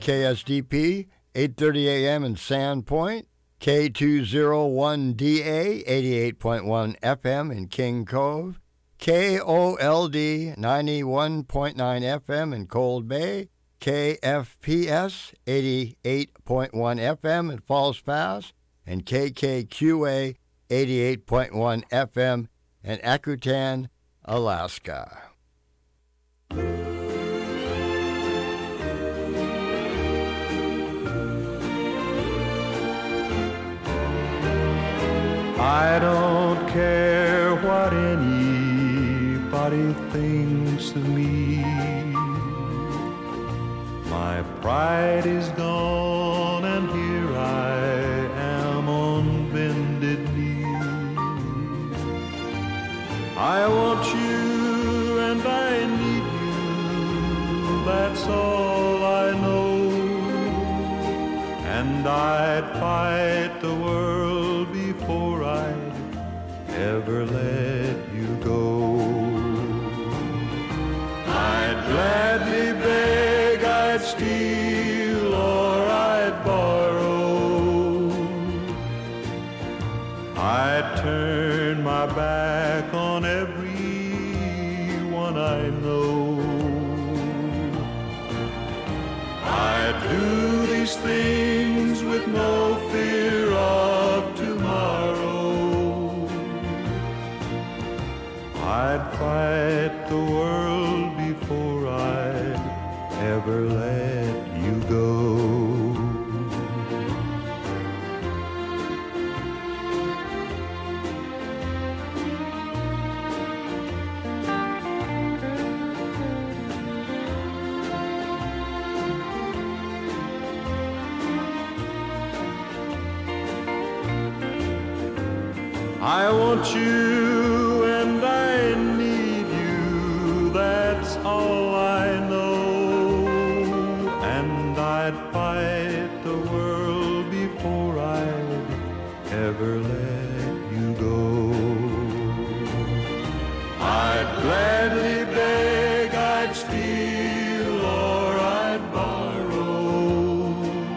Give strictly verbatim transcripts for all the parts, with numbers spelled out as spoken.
K S D P, eight thirty a.m. in Sandpoint, K two oh one D A, eighty-eight point one F M in King Cove, K O L D, ninety-one point nine F M in Cold Bay, K F P S, eighty-eight point one F M in Falls Pass, and K K Q A, eighty-eight point one F M in Akutan, Alaska. I don't care what anybody thinks of me. My pride is gone and here I am on bended knee. I want you and I need you, that's all I know. And I'd fight the world before I'd ever let you go. I'd gladly beg, I'd steal or I'd borrow. I'd turn my back on everyone I know. I'd do these things with no fear of tomorrow. I'd fight the world before I'd ever let you go. I want you and I need you, that's all I know. And I'd fight the world before I'd ever let you go. I'd gladly beg, I'd steal or I'd borrow.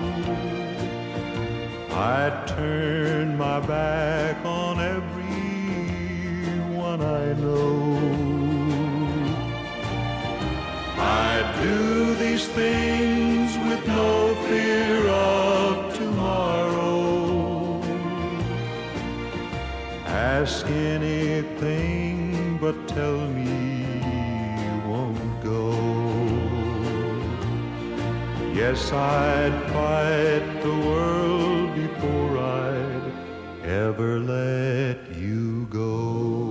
I'd turn my back on everyone I know. I'd do these things with no fear of tomorrow. Ask anything but tell me you won't go. Yes, I'd fight the world before I'd ever let you go.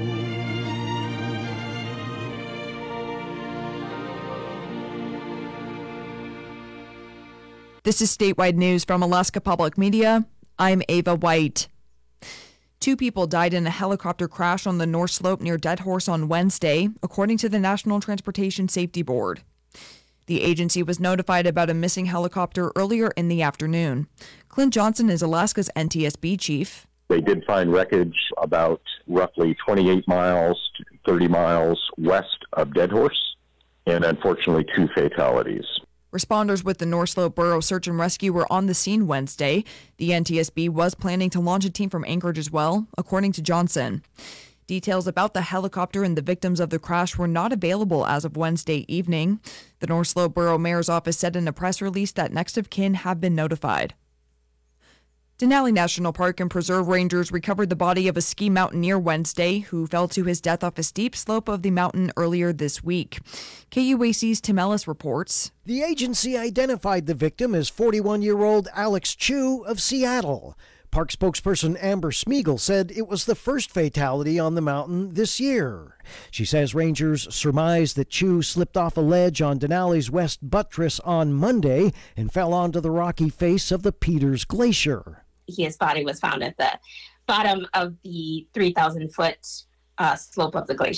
This is statewide news from Alaska Public Media. I'm Ava White. Two people died in a helicopter crash on the North Slope near Dead Horse on Wednesday, according to the National Transportation Safety Board. The agency was notified about a missing helicopter earlier in the afternoon. Clint Johnson is Alaska's N T S B chief. They did find wreckage about roughly twenty-eight miles to thirty miles west of Dead Horse, and unfortunately two fatalities. Responders with the North Slope Borough Search and Rescue were on the scene Wednesday. The N T S B was planning to launch a team from Anchorage as well, according to Johnson. Details about the helicopter and the victims of the crash were not available as of Wednesday evening. The North Slope Borough Mayor's office said in a press release that next of kin have been notified. Denali National Park and Preserve rangers recovered the body of a ski mountaineer Wednesday who fell to his death off a steep slope of the mountain earlier this week. K U A C's Tim Ellis reports. The agency identified the victim as forty-one-year-old Alex Chu of Seattle. Park spokesperson Amber Smeagol said it was the first fatality on the mountain this year. She says rangers surmise that Chu slipped off a ledge on Denali's west buttress on Monday and fell onto the rocky face of the Peters Glacier. His body was found at the bottom of the three thousand foot uh, slope of the glacier.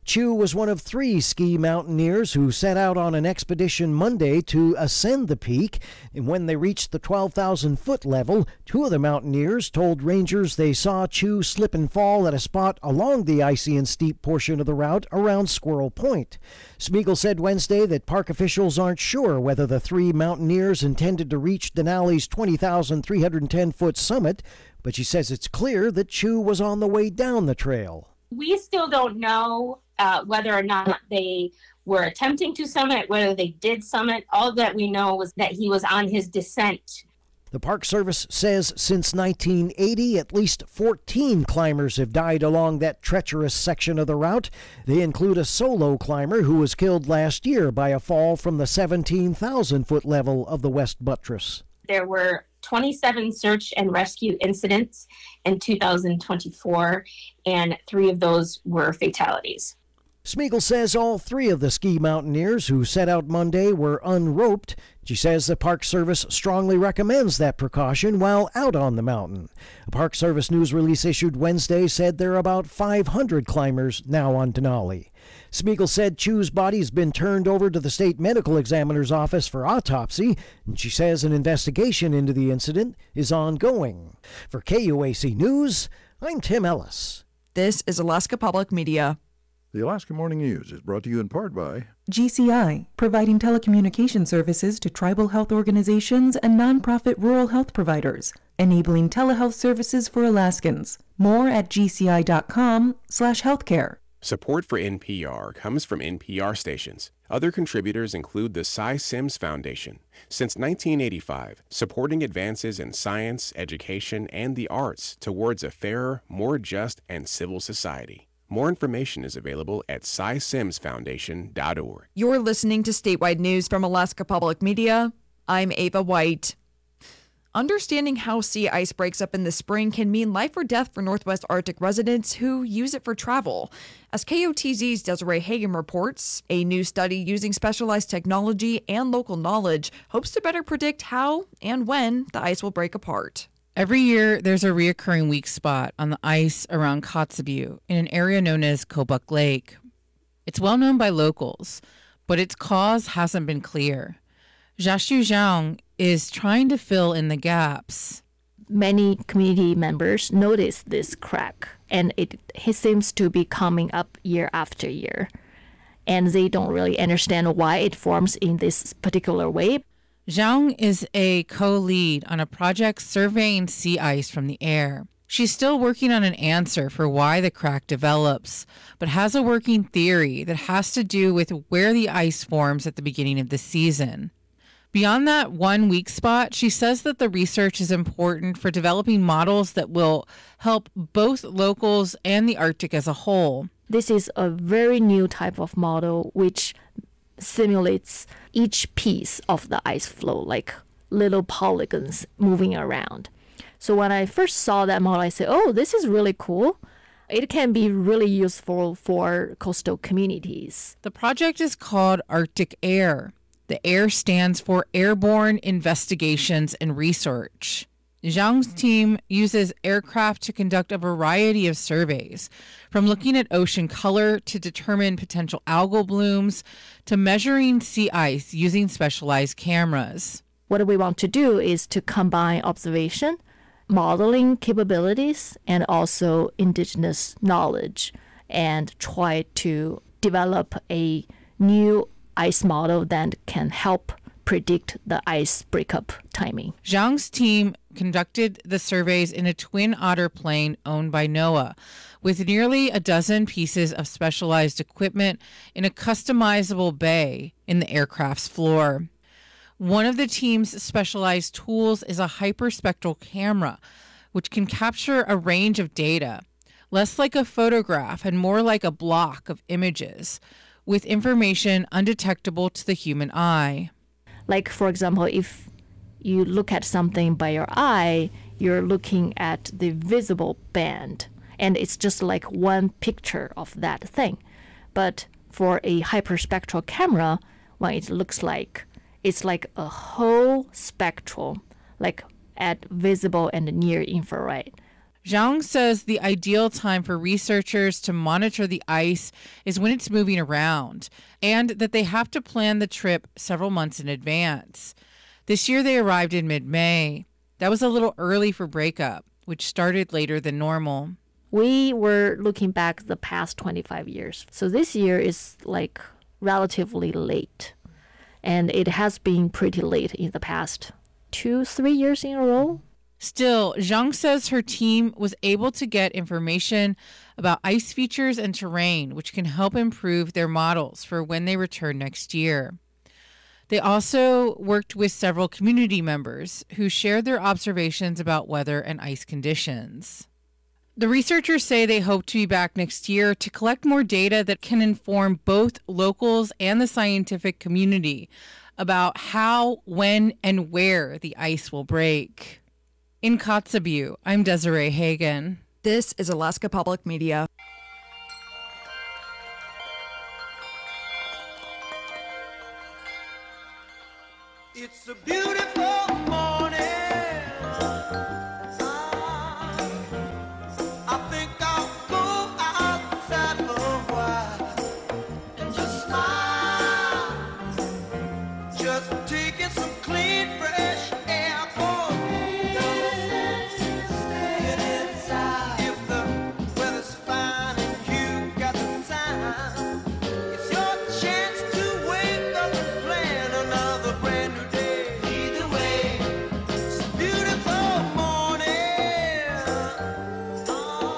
Chu was one of three ski mountaineers who set out on an expedition Monday to ascend the peak. And when they reached the twelve thousand foot level, two of the mountaineers told rangers they saw Chu slip and fall at a spot along the icy and steep portion of the route around Squirrel Point. Smeagol said Wednesday that park officials aren't sure whether the three mountaineers intended to reach Denali's twenty thousand three hundred ten foot summit, but she says it's clear that Chu was on the way down the trail. We still don't know uh, whether or not they were attempting to summit, whether they did summit. All that we know was that he was on his descent. The Park Service says since nineteen eighty, at least fourteen climbers have died along that treacherous section of the route. They include a solo climber who was killed last year by a fall from the seventeen thousand foot level of the West Buttress. There were twenty-seven search and rescue incidents in two thousand twenty-four, and three of those were fatalities. Smeagol says all three of the ski mountaineers who set out Monday were unroped. She says the Park Service strongly recommends that precaution while out on the mountain. A Park Service news release issued Wednesday said there are about five hundred climbers now on Denali. Smeagol said Chu's body's been turned over to the state medical examiner's office for autopsy, and she says an investigation into the incident is ongoing. For K U A C News, I'm Tim Ellis. This is Alaska Public Media. The Alaska Morning News is brought to you in part by G C I, providing telecommunication services to tribal health organizations and nonprofit rural health providers, enabling telehealth services for Alaskans. More at gci.com slash healthcare. Support for N P R comes from N P R stations. Other contributors include the Cy Sims Foundation. Since nineteen eighty-five, supporting advances in science, education, and the arts towards a fairer, more just, and civil society. More information is available at cy sims foundation dot org. You're listening to Statewide News from Alaska Public Media. I'm Ava White. Understanding how sea ice breaks up in the spring can mean life or death for Northwest Arctic residents who use it for travel. As K O T Z's Desiree Hagen reports, a new study using specialized technology and local knowledge hopes to better predict how and when the ice will break apart. Every year, there's a reoccurring weak spot on the ice around Kotzebue in an area known as Kobuk Lake. It's well known by locals, but its cause hasn't been clear. Jiaxu Zhang is trying to fill in the gaps. Many community members notice this crack, and it, it seems to be coming up year after year. And they don't really understand why it forms in this particular way. Zhang is a co-lead on a project surveying sea ice from the air. She's still working on an answer for why the crack develops, but has a working theory that has to do with where the ice forms at the beginning of the season. Beyond that one weak spot, she says that the research is important for developing models that will help both locals and the Arctic as a whole. This is a very new type of model which simulates each piece of the ice flow, like little polygons moving around. So when I first saw that model, I said, oh, this is really cool. It can be really useful for coastal communities. The project is called Arctic Air. The AIR stands for Airborne Investigations and Research. Zhang's team uses aircraft to conduct a variety of surveys, from looking at ocean color to determine potential algal blooms to measuring sea ice using specialized cameras. What we want to do is to combine observation, modeling capabilities, and also indigenous knowledge, and try to develop a new ice model that can help predict the ice breakup timing. Zhang's team conducted the surveys in a twin otter plane owned by NOAA, with nearly a dozen pieces of specialized equipment in a customizable bay in the aircraft's floor. One of the team's specialized tools is a hyperspectral camera, which can capture a range of data, less like a photograph and more like a block of images, with information undetectable to the human eye. Like, for example, if you look at something by your eye, you're looking at the visible band, and it's just like one picture of that thing. But for a hyperspectral camera, what it looks like, it's like a whole spectrum, like at visible and near infrared. Zhang says the ideal time for researchers to monitor the ice is when it's moving around, and that they have to plan the trip several months in advance. This year they arrived in mid-May. That was a little early for breakup, which started later than normal. We were looking back the past twenty-five years. So this year is like relatively late. And it has been pretty late in the past two, three years in a row. Still, Zhang says her team was able to get information about ice features and terrain, which can help improve their models for when they return next year. They also worked with several community members who shared their observations about weather and ice conditions. The researchers say they hope to be back next year to collect more data that can inform both locals and the scientific community about how, when, and where the ice will break. In Kotzebue, I'm Desiree Hagen. This is Alaska Public Media. It's a beautiful morning. I think I'll go outside for a while and just smile. Just taking some clean, fresh air. For no sense in staying inside. If the weather's fine and you got the time, it's your chance to wake up and plan another brand new day. Either way, it's a beautiful morning. Oh,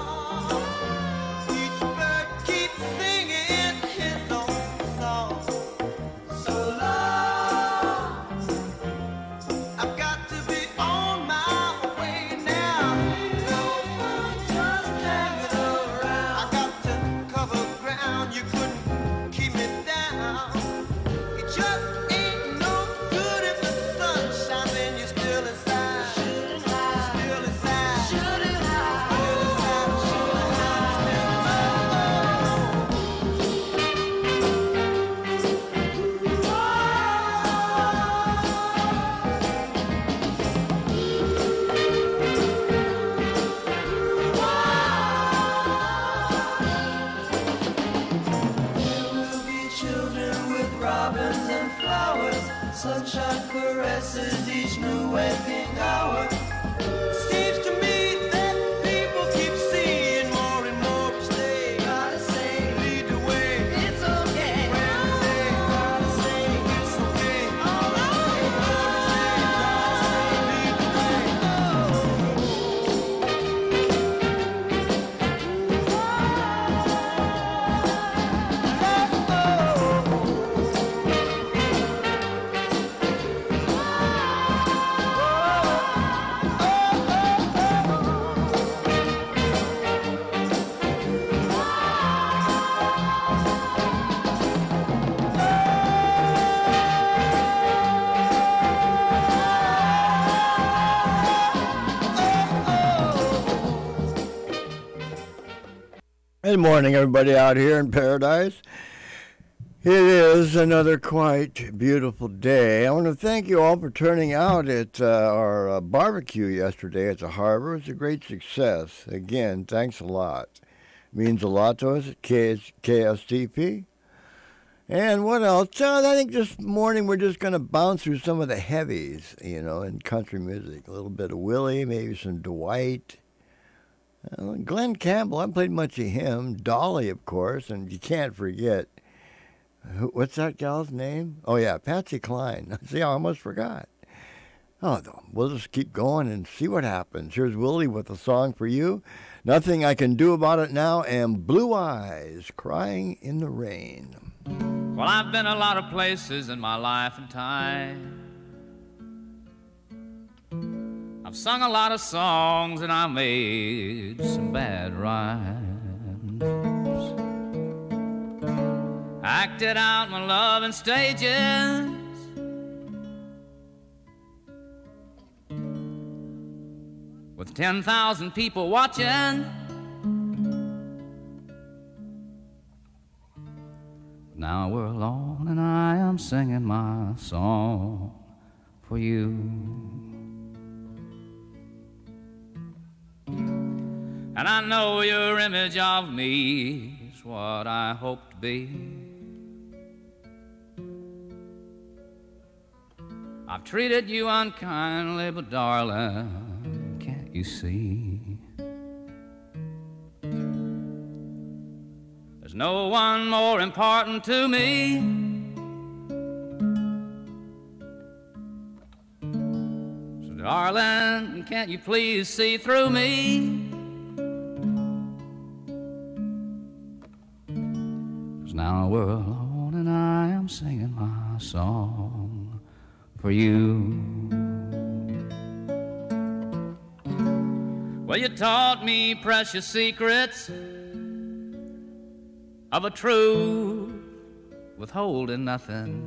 each bird keeps singing his own song. So long, I've got to be on my way now. No fun just hanging around. I got to cover ground, you couldn't keep me down. It just ain't no good if the sun shines and you're still inside. Still inside. Still inside. Still inside. There will be children with robins and flowers. Sunshine caresses each new waking hour. Seems to me that people keep seeing more and more each day. Gotta say, lead the way. It's okay. When they gotta say, it's okay. All right. Lead the way. Good morning, everybody out here in paradise. It is another quite beautiful day. I want to thank you all for turning out at uh, our uh, barbecue yesterday at the harbor. It was a great success. Again, thanks a lot. It means a lot to us at K S T P. And what else? Uh, I think this morning we're just going to bounce through some of the heavies, you know, in country music. A little bit of Willie, maybe some Dwight. Uh, Glenn Campbell, I haven't played much of him. Dolly, of course, and you can't forget. Who, what's that gal's name? Oh, yeah, Patsy Cline. See, I almost forgot. Oh, we'll just keep going and see what happens. Here's Willie with a song for you. Nothing I Can Do About It Now, and Blue Eyes, Crying in the Rain. Well, I've been a lot of places in my life and time. I've sung a lot of songs and I made some bad rhymes. Acted out my love in stages. With ten thousand people watching. Now we're alone and I am singing my song for you. And I know your image of me is what I hope to be. I've treated you unkindly, but darling, can't you see? There's no one more important to me. So darling, can't you please see through me? 'Cause now we're alone and I am singing my song for you. Well, you taught me precious secrets of a truth withholding nothing.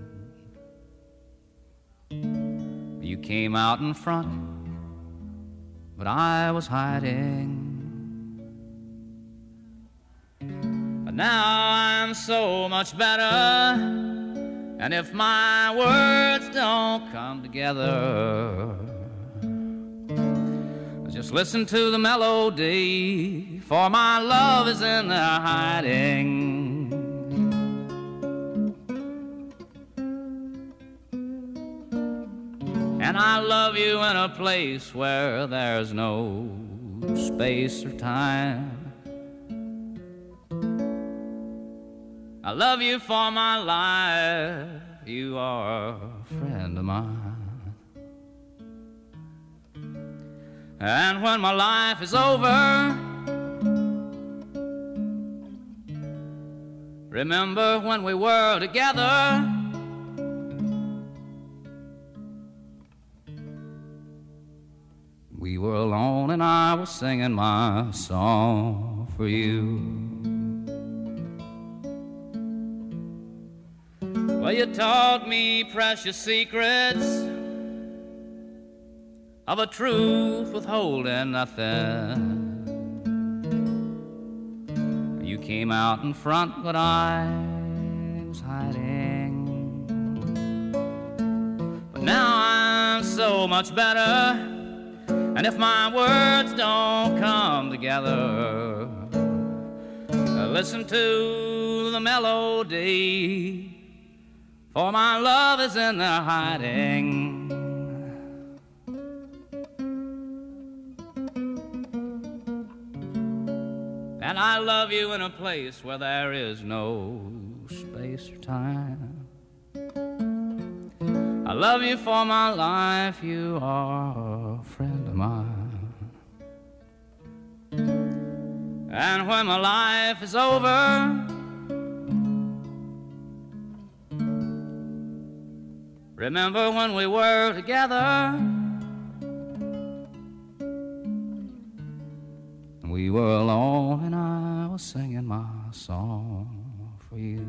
You came out in front, but I was hiding. But now I'm so much better, and if my words don't come together, just listen to the melody, for my love is in there hiding. And I love you in a place where there's no space or time. I love you for my life, you are a friend of mine. And when my life is over, remember when we were together. We were alone and I was singing my song for you. Well, you taught me precious secrets of a truth withholding nothing. You came out in front, but I was hiding. But now I'm so much better, and if my words don't come together, listen to the melody, for my love is in there hiding. And I love you in a place where there is no space or time. I love you for my life, you are a friend of mine. And when my life is over, remember when we were together. We were alone and I was singing my song for you.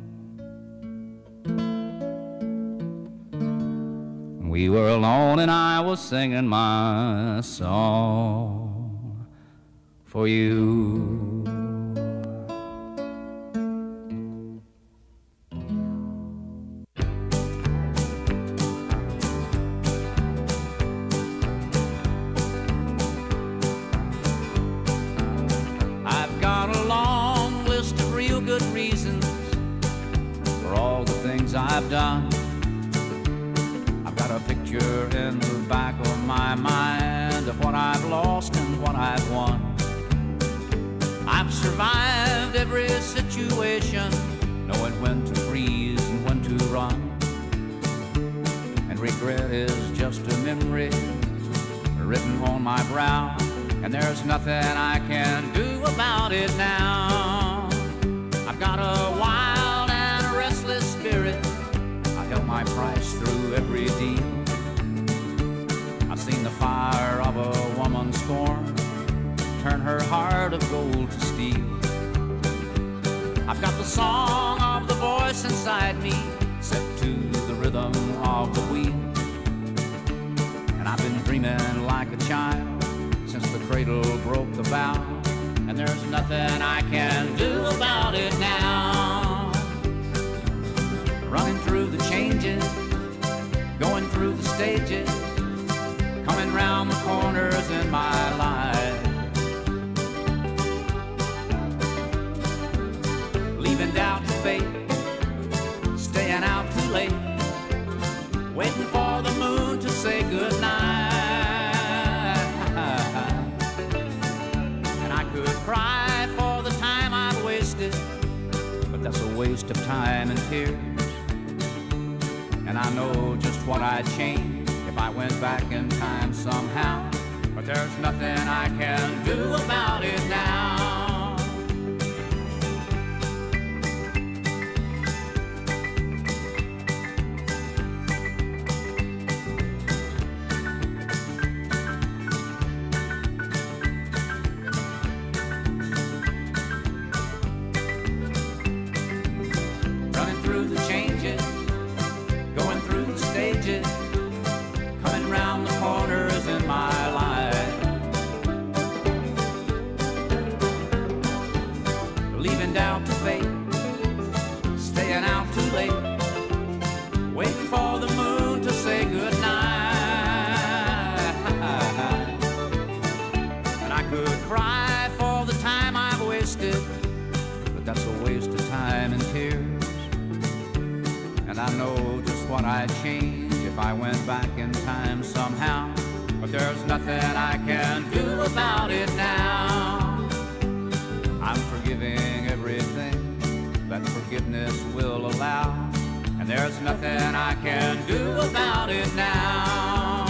We were alone and I was singing my song for you. I've done. I've got a picture in the back of my mind of what I've lost and what I've won. I've survived every situation, knowing when to freeze and when to run. And regret is just a memory written on my brow, and there's nothing I can do about it now. I've got a wild and restless spirit. I held my price through every deal. I've seen the fire of a woman's scorn turn her heart of gold to steel. I've got the song of the voice inside me set to the rhythm of the wheel. And I've been dreaming like a child since the cradle broke the vow, and there's nothing I can do about it now. Running through the changes, going through the stages, coming round the corners in my life. waste of time and tears. And I know just what I'd change if I went back in time somehow. But there's nothing I can do about it now. Running through the changes, going through the stages, coming round the corners in my life. Leaving down to fate, staying out too late, waiting for the moon to say goodnight. And I could cry for the time I've wasted, but that's a waste of time and tears. And I know just what I'd change if I went back in time somehow. But there's nothing I can do about it now. I'm forgiving everything that forgiveness will allow, and there's nothing I can do about it now.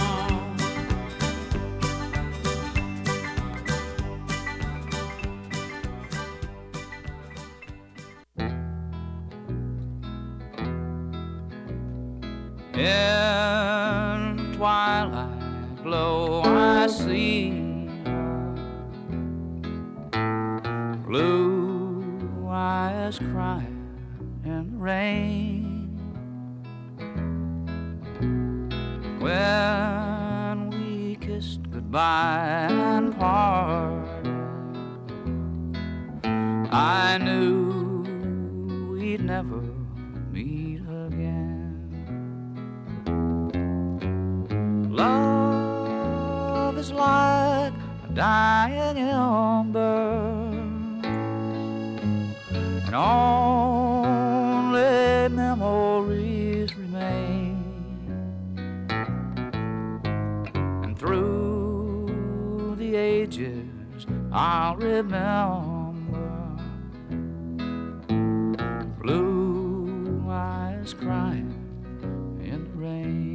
In twilight glow I see blue eyes crying in the rain. When we kissed goodbye and parted, I knew we'd never meet again. Love is like a dying ember, and only memories remain. And through the ages I'll remember blue eyes crying in the rain.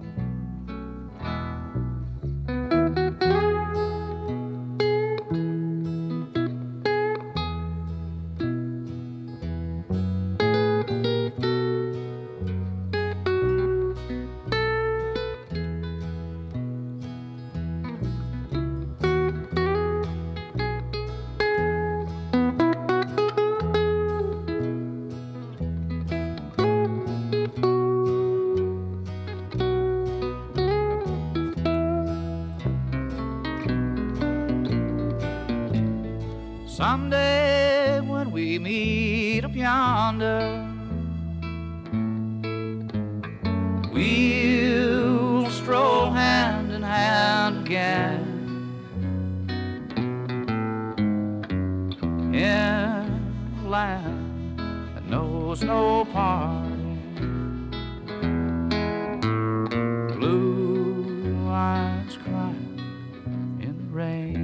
Someday when we meet up yonder, we'll stroll hand in hand again in a land that knows no parting. Blue eyes crying in the rain.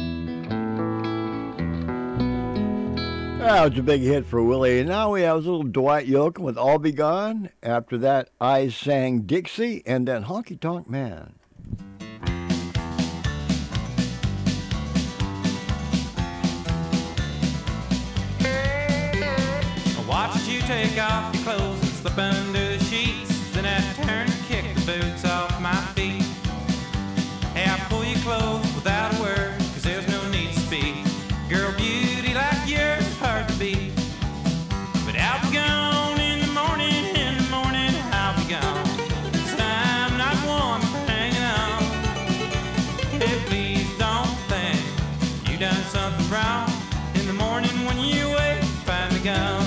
That was a big hit for Willie. And now we have a little Dwight Yoakam with All Be Gone. After that, I Sang Dixie, and then Honky Tonk Man. Watch you take off your clothes and slip under the sheets. Then I turn and kick the boots off my feet. Hey, I pull your clothes without a word, cause there's no need to speak. Girl, beauty like yours is hard to beat. But I'll be gone in the morning, in the morning I'll be gone. Cause I'm not one for hanging on. Hey, please don't think you done something wrong. In the morning when you wake, find me gone.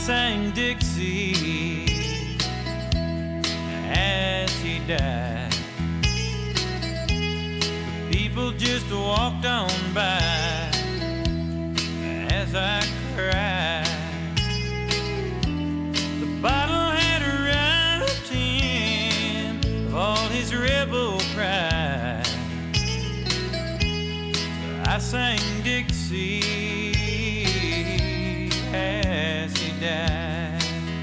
sang Dixie as he died. The people just walked on by as I cried. The bottle had robbed him of all his rebel pride. So I sang Dixie as he died.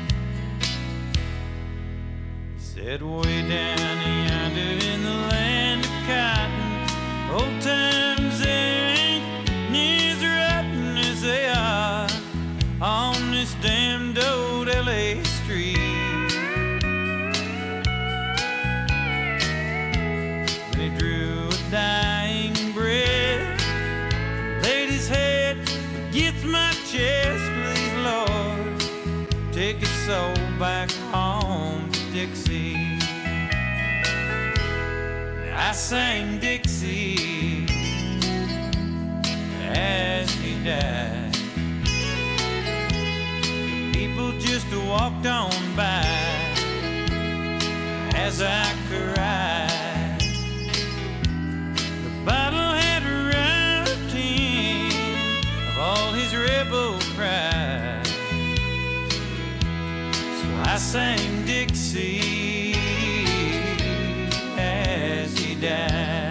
He said, way down yonder in the land of cotton, old times there ain't near as rotten as they are on this damned old L A street. Then he drew a dying breath, laid his head against my chest. Please, Lord, take his soul back home to Dixie. I sang Dixie as he died. People just walked on by as I cried. The bottle had robbed him of all his rebel pride. So I sang Dixie as he died.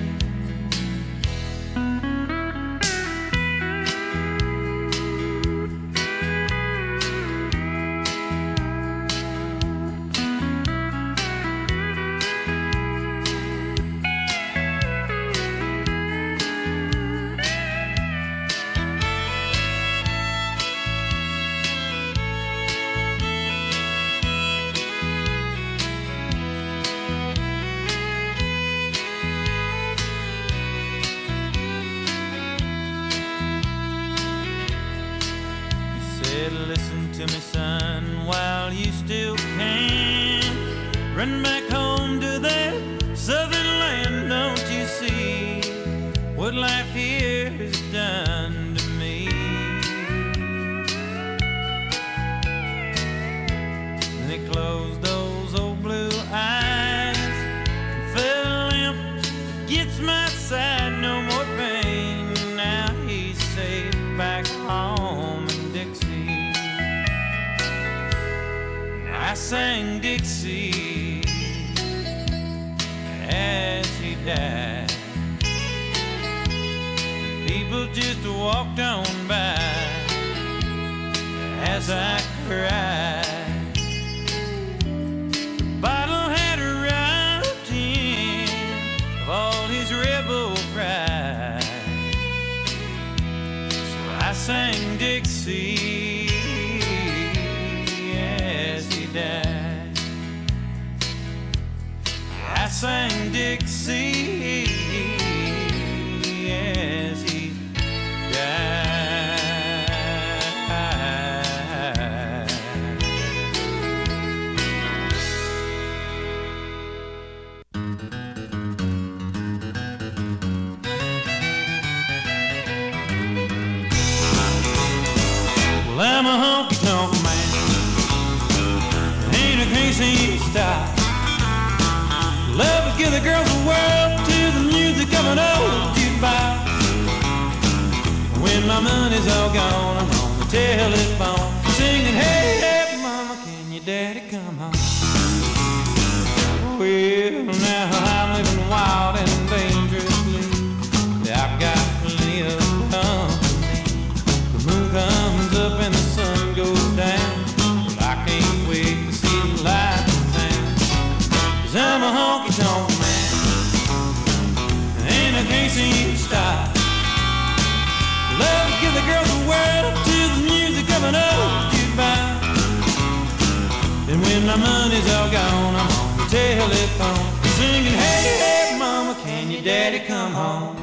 Listen to me, son, while you still can. Run back home to that southern land. Don't you see what life here has done to me? Then he closed those old blue eyes and fell limp against my side. No more pain. Now he's safe back home in Dixie. I sang Dixie as he died. People just walked on by as I cried. The bottle had robbed him of all his rebel pride. So I sang Dixie died. I sang Dixie as he died. Well, I'm a honky-tonk man. Ain't a crazy style. Love to give the girls the world to the music of an old jukebox. When my money's all gone, I'm on the telephone singing, hey, hey, mama, can your daddy come home? Well, now I'm living wild and dangerously. I've got plenty of company. The moon comes up and the sun goes down. I can't wait to see the light in town. 'Cause I'm a honky-tonk man, and I can't see you stop. Love to give the girls the world to the music of an old jukebox. And when my money's all gone, I'm on the telephone singing, hey, hey, mama, can your daddy come home?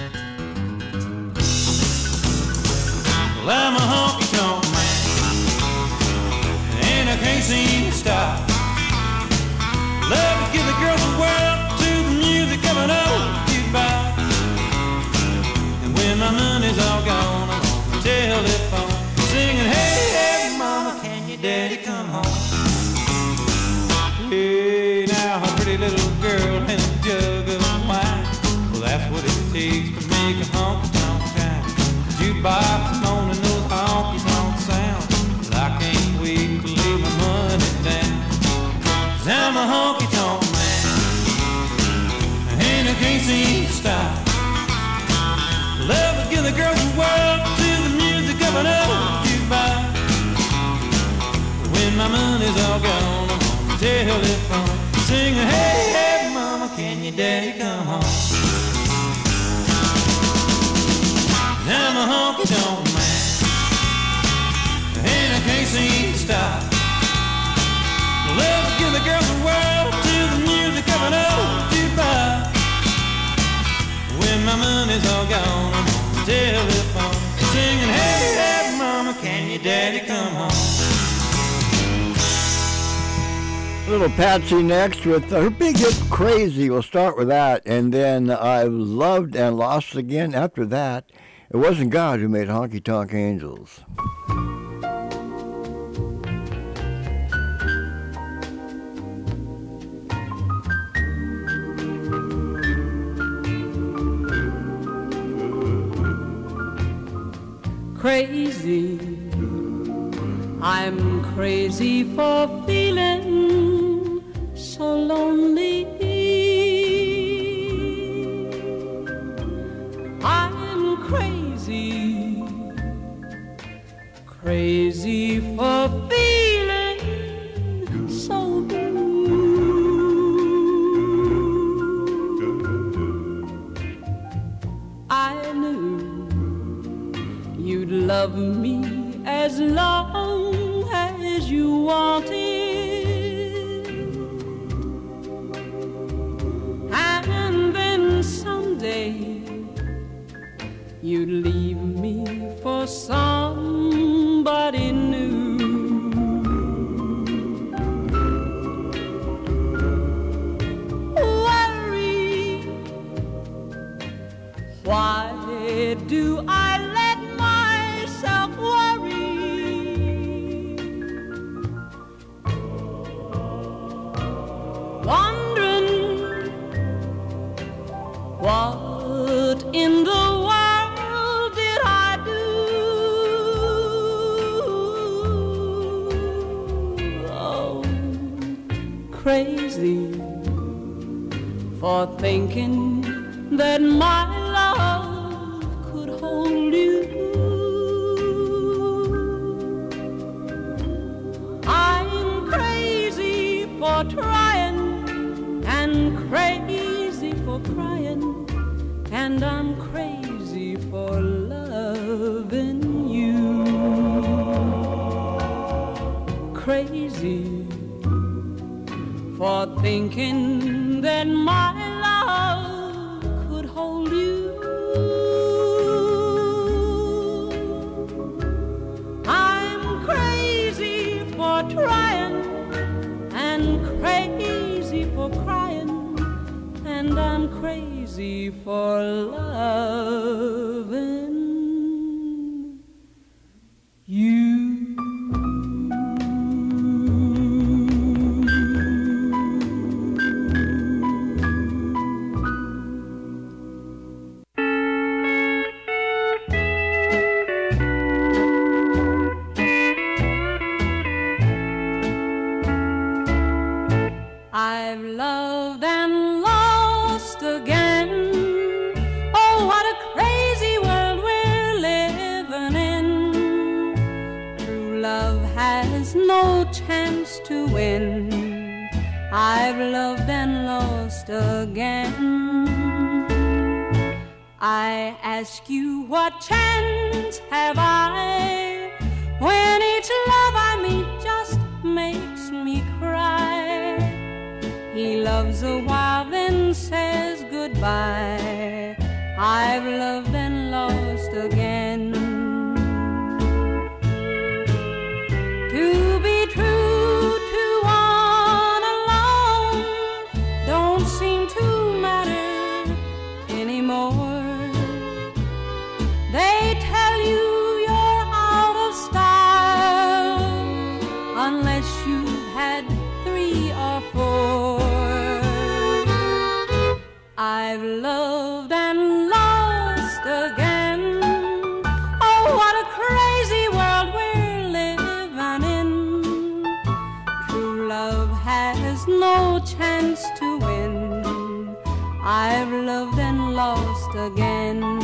Well, I'm a honky-tonk man, money's all gone, I'm on the telephone singing, hey, hey, mama, can your daddy come home? I'm a honky-tonk man, and I can't seem to stop. Love to give the girls the world till the music of an old jukebox. When my money's all gone, I'm on the telephone singing, hey, hey, mama, can your daddy come home? Little Patsy next with her big hit Crazy. We'll start with that, and then I've Loved and Lost Again after that. It wasn't God who made Honky Tonk Angels. Crazy, I'm crazy for feeling so lonely. I'm crazy, crazy for feeling so blue. I knew you'd love me as long as you wanted, and then someday you'd leave me for somebody new. Worry, why do I let myself worry? Wondering what in the world did I do? Oh, crazy for thinking that my love could hold you. I'm crazy for trying and crazy for crying, and I'm crazy for loving you. Crazy for thinking that my love could hold you. I'm crazy for trying and crazy for crying, and I'm crazy for loving you. I've loved and lost again. Oh, what a crazy world we're living in. True love has no chance to win. I've loved and lost again. I ask you, what chance have I when each love I meet just makes me cry? He loves a while, then says goodbye. I've loved and lost again. To be true to one alone don't seem to matter anymore. They tell you you're out of style unless you've had three or four. I've loved and lost again. Oh, what a crazy world we're living in. True love has no chance to win. I've loved and lost again.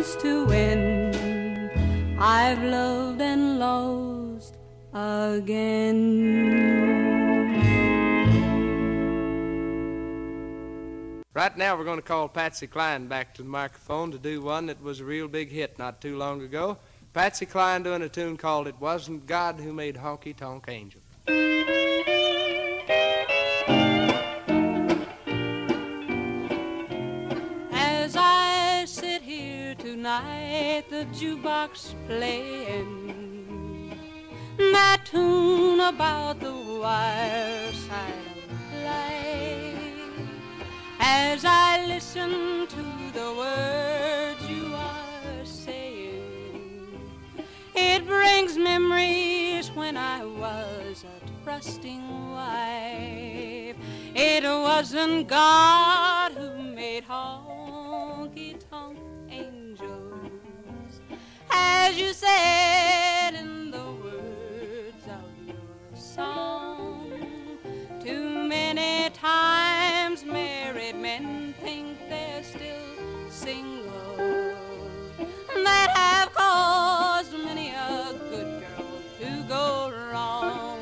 chance to win. I've loved and lost again. Right now we're going to call Patsy Cline back to the microphone to do one that was a real big hit not too long ago. Patsy Cline doing a tune called It Wasn't God Who Made Honky Tonk Angel. As I sit here tonight, the jukebox playing that tune about the wire side of life. As I listen to the words you are saying, it brings memories when I was a trusting wife. It wasn't God who made honky-tonk angels, as you said in the words of your song. Too many times married men think they're still single, that have caused many a good girl to go wrong.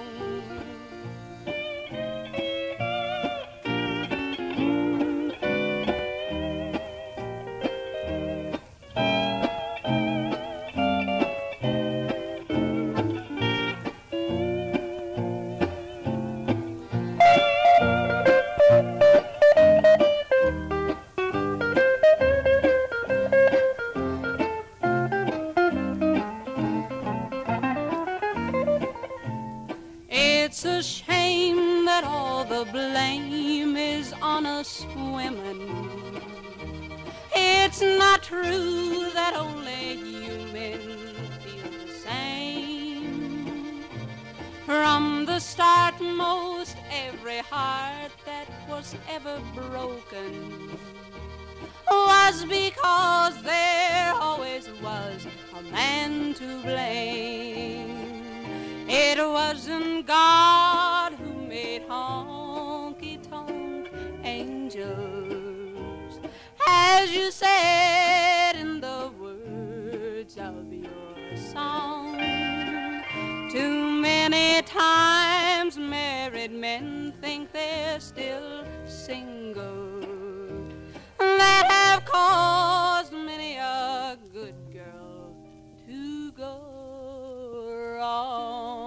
It's a shame that all the blame is on us women. It's not true that only you men feel the same. From the start, most every heart that was ever broken was because there always was a man to blame. It wasn't God who made honky-tonk angels, as you said in the words of your song. Too many times married men think they're still single, that have caused many a good girl to go wrong.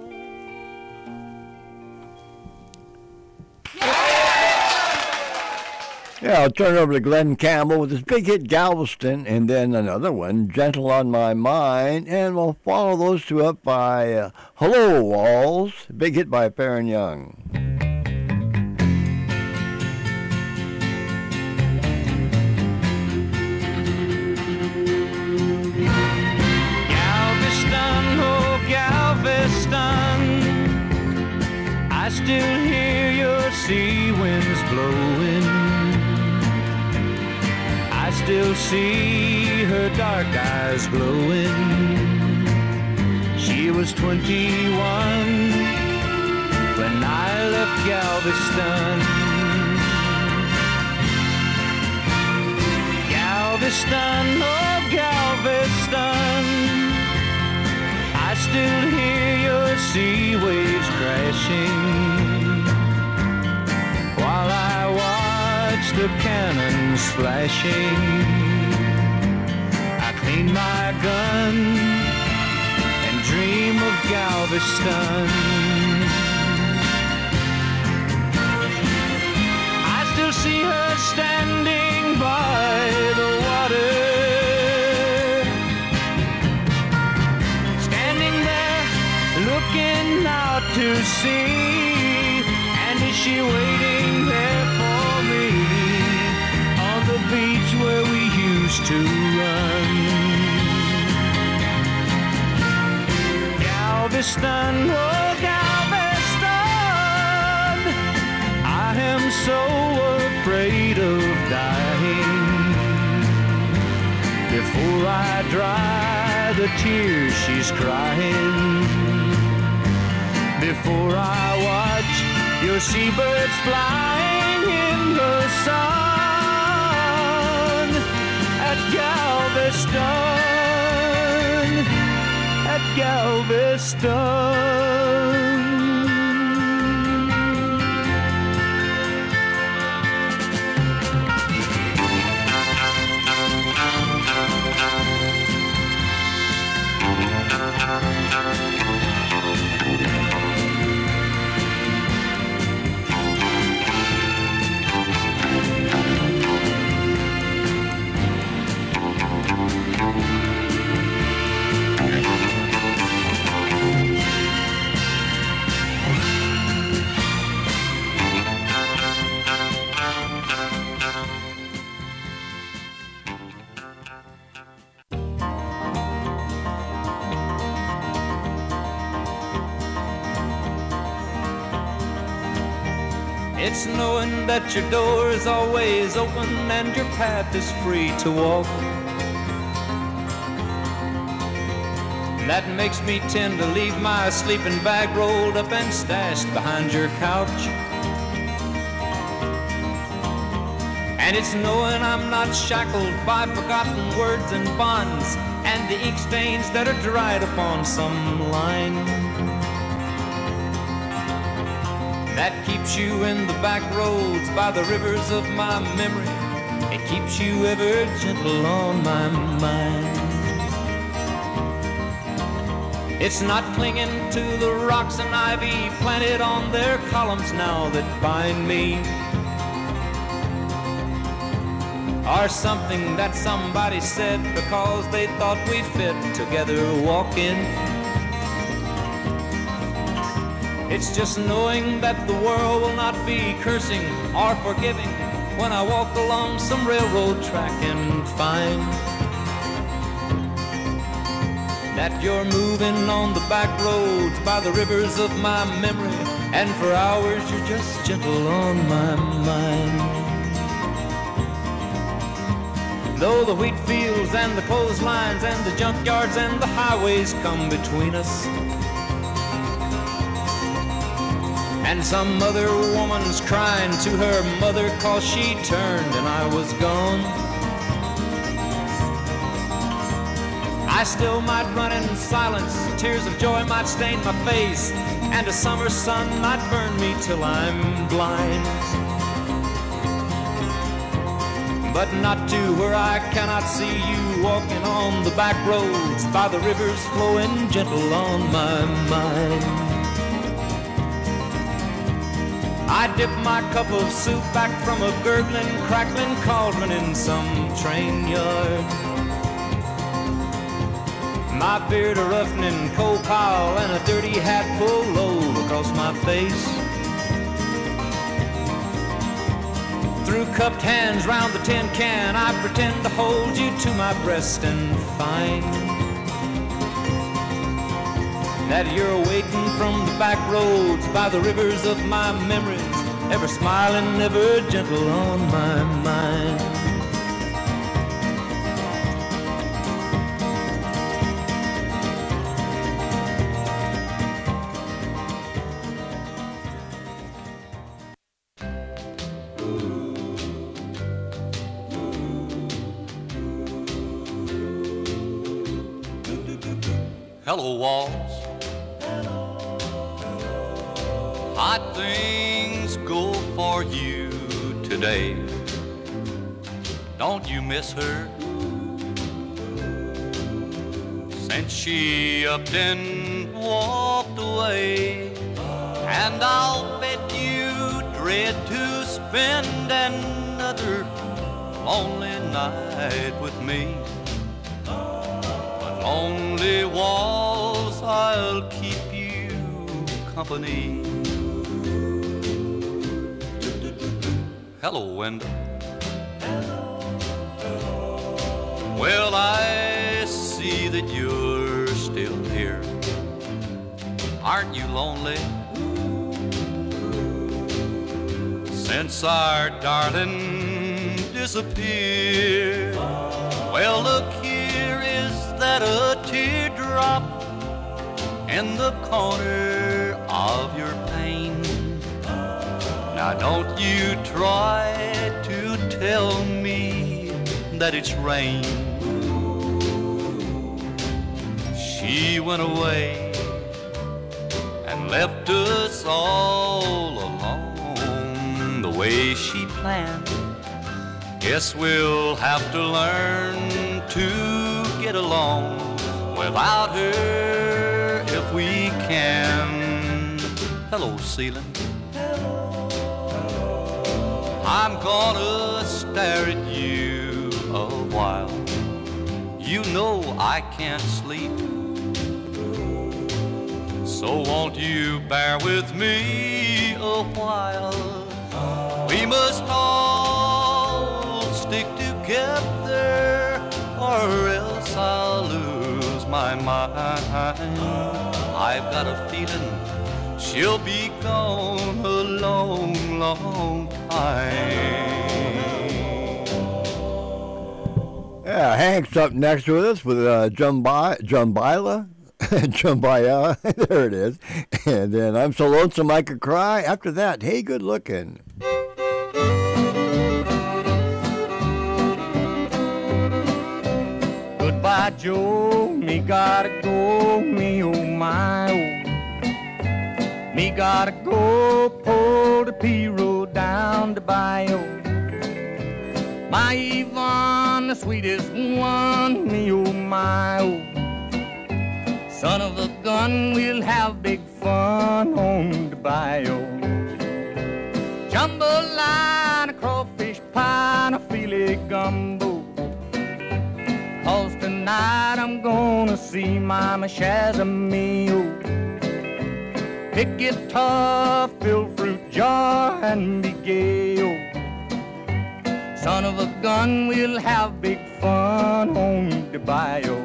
Yeah, I'll turn it over to Glenn Campbell with his big hit Galveston, and then another one, Gentle on My Mind, and we'll follow those two up by uh, Hello Walls, big hit by Farron Young. Galveston, oh Galveston, I still hear your sea winds blowing. I still see her dark eyes glowing. She was twenty-one when I left Galveston. Galveston, oh Galveston, I still hear your sea waves crashing while I watch the cannons flashing. I clean my gun and dream of Galveston. I still see her standing by the water, standing there looking out to sea. And is she waiting there for me on the beach where we used to run? Galveston, oh Galveston, I am so afraid of dying before I dry the tears she's crying, before I watch your seabirds flying in the sun at Galveston. Vista. It's knowing that your door is always open and your path is free to walk. That makes me tend to leave my sleeping bag rolled up and stashed behind your couch. And it's knowing I'm not shackled by forgotten words and bonds and the ink stains that are dried upon some line. That keeps you in the back roads by the rivers of my memory. It keeps you ever gentle on my mind. It's not clinging to the rocks and ivy planted on their columns now that bind me, or something that somebody said because they thought we fit together walking. It's just knowing that the world will not be cursing or forgiving when I walk along some railroad track and find that you're moving on the back roads by the rivers of my memory, and for hours you're just gentle on my mind. Though the wheat fields and the clotheslines and the junkyards and the highways come between us, and some other woman's crying to her mother 'cause she turned and I was gone, I still might run in silence, tears of joy might stain my face, and a summer sun might burn me till I'm blind. But not to where I cannot see you walking on the back roads by the rivers flowing gentle on my mind. I dip my cup of soup back from a gurgling, crackling cauldron in some train yard. My beard a roughening coal pile and a dirty hat pulled low across my face. Through cupped hands round the tin can, I pretend to hold you to my breast and find that you're waiting from the back roads by the rivers of my memories, ever smiling, ever gentle on my mind. Hello, walls. Hot things go for you today. Don't you miss her? Since she upped and walked away, and I'll bet you dread to spend another lonely night with me. But lonely walls, I'll keep you company. Hello, window. Well, I see that you're still here. Aren't you lonely? Since our darling disappeared. Well, look, here is that a teardrop in the corner of your pain. Now don't you try to tell me that it's rain. She She went away and left us all alone the way she planned. Guess we'll have to learn to get along without her if we can. Hello, ceiling. I'm gonna stare at you a while. You know I can't sleep, so won't you bear with me a while? We must all stick together or else I'll lose my mind. I've got a feeling she'll be gone a long, long time. Yeah, Hank's up next with us with uh, Jambi- Jambayla. Jambayla, there it is. And then I'm So Lonesome I Could Cry. After that, Hey Good Looking. Goodbye, Joe, me gotta go, me oh my oh. Me gotta go, pull the P road down the bayou. My Yvonne, the sweetest one, me oh my oh. Son of a gun, we'll have big fun on the bayou. Jambalaya, a crawfish pie, and a filet gumbo. 'Cause tonight I'm gonna see Mama Shazamio. Pick guitar, fill fruit jar, and be gay, oh. Son of a gun, we'll have big fun on the bayou.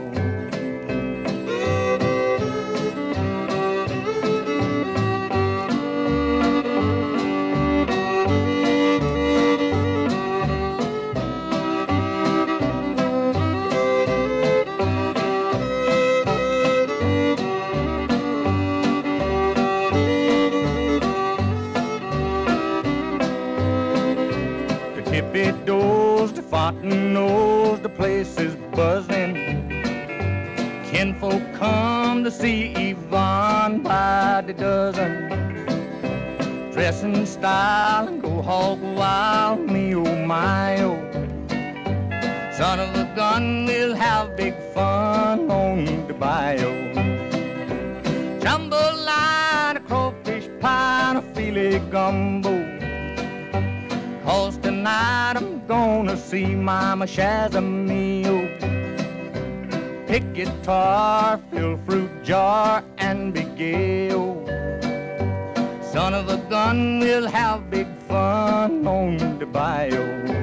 Doors, the fountain knows the place is buzzing. Kinfolk come to see Yvonne by the dozen. Dress in style and go hog wild, me oh my oh. Son of a gun, we'll have big fun on the bayou. Jambalaya, a crawfish pie, and a filet gumbo. 'Cause tonight I'm gonna see Mama Shazamio. Pick guitar, fill fruit jar, and be gay, oh. Son of a gun, we'll have big fun on the bayou.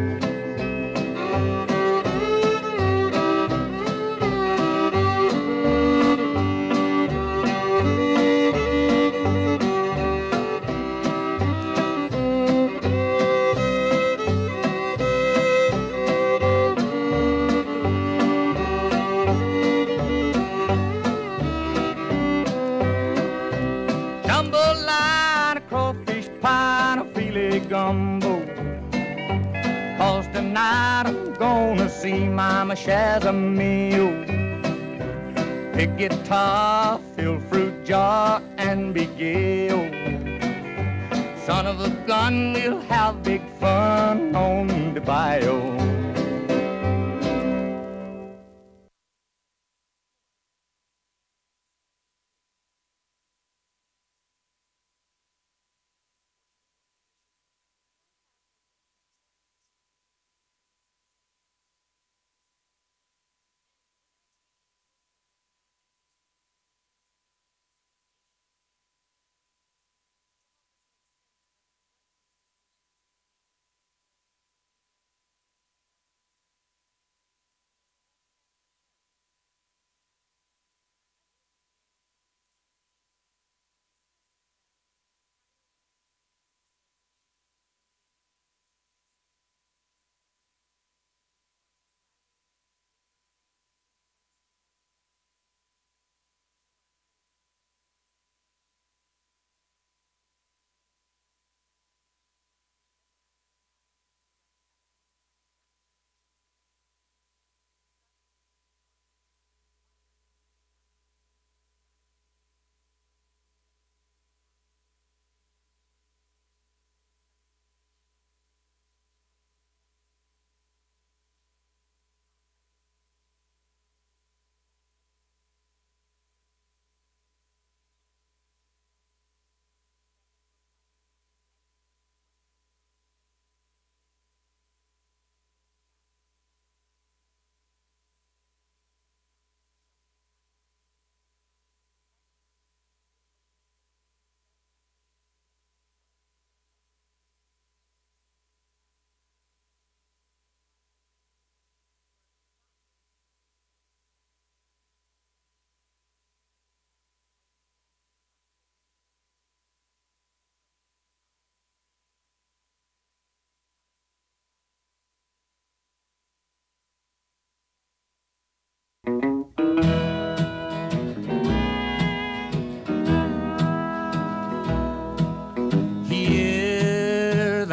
Gumbo. 'Cause tonight I'm gonna see Mama Shazamio. Pick guitar, fill fruit jar, and be gay, oh. Son of a gun, we'll have big fun on the bayou.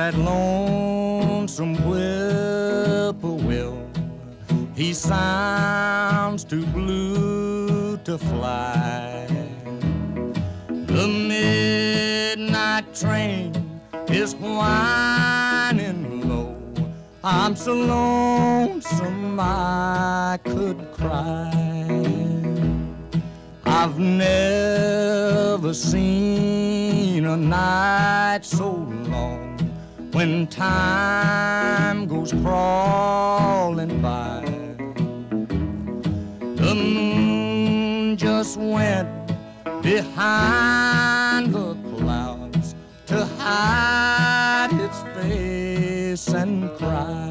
that lonesome whippoorwill. He sounds too blue to fly. The midnight train is whining low. I'm so lonesome I could cry. I've never seen a night so long when time goes crawling by. The moon just went behind the clouds to hide its face and cry.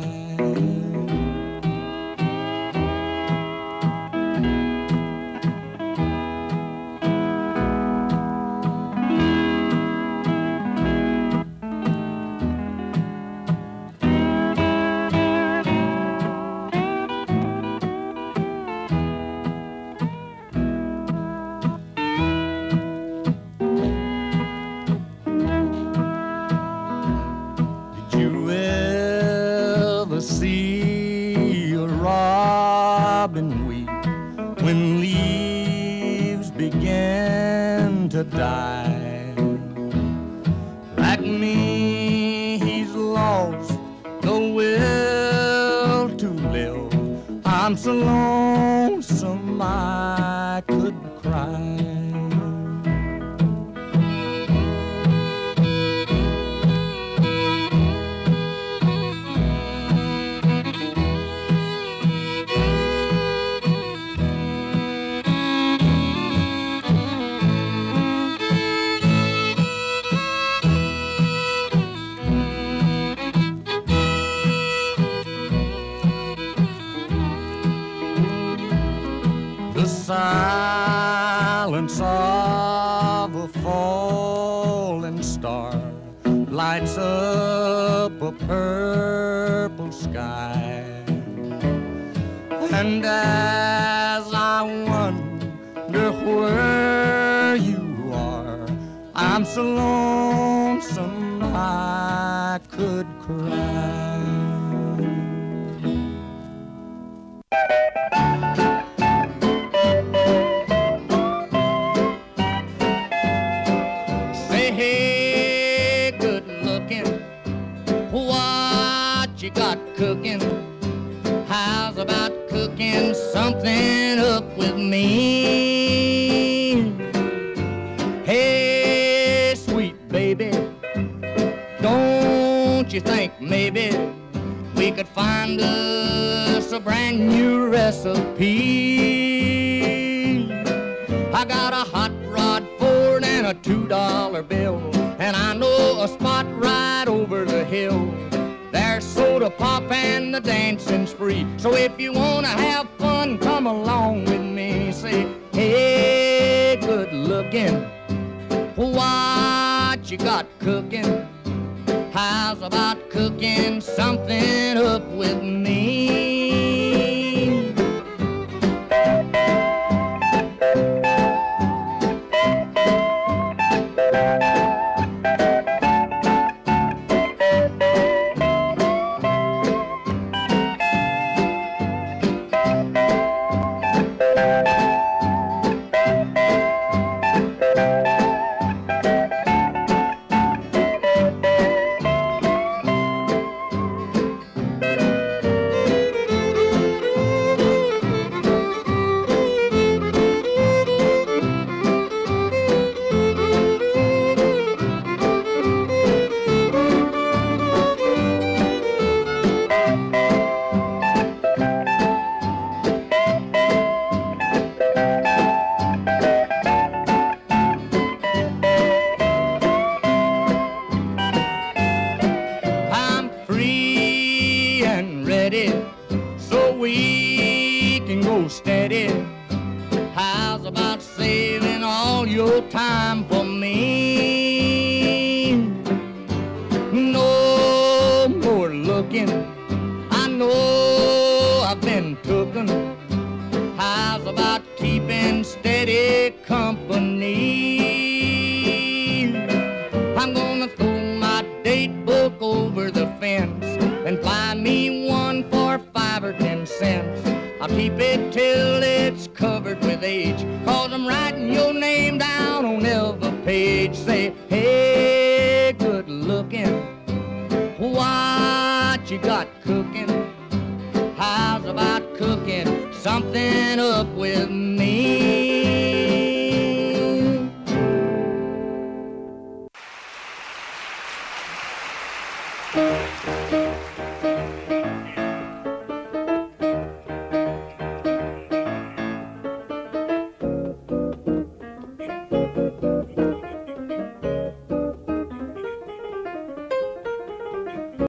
See a robin weep when leaves begin to die. Like me, he's lost the will to live. I'm so lonesome I could cry. The silence of a falling star lights up a purple sky. And as I wonder where you are, I'm so lonesome I could cry. You got cooking? How's about cooking something up with me? Hey, sweet baby, don't you think maybe we could find us a brand new recipe? I got a hot rod Ford and a two dollar bill, and I know a spot right over the hill. There's soda pop and the dancing's free. So if you wanna have fun, come along with me. Say, hey, good looking, what you got cooking? How's about cooking something up with me? Time for me. No more looking. I know I've been tooken. How's about keeping steady company? I'm gonna throw my date book over the fence, then fly me one for five or ten cents. I'll keep it till it's covered with age, cause I'm writing your name down on every page. Say, hey, good looking, what you got cooking? How's about cooking something up with me?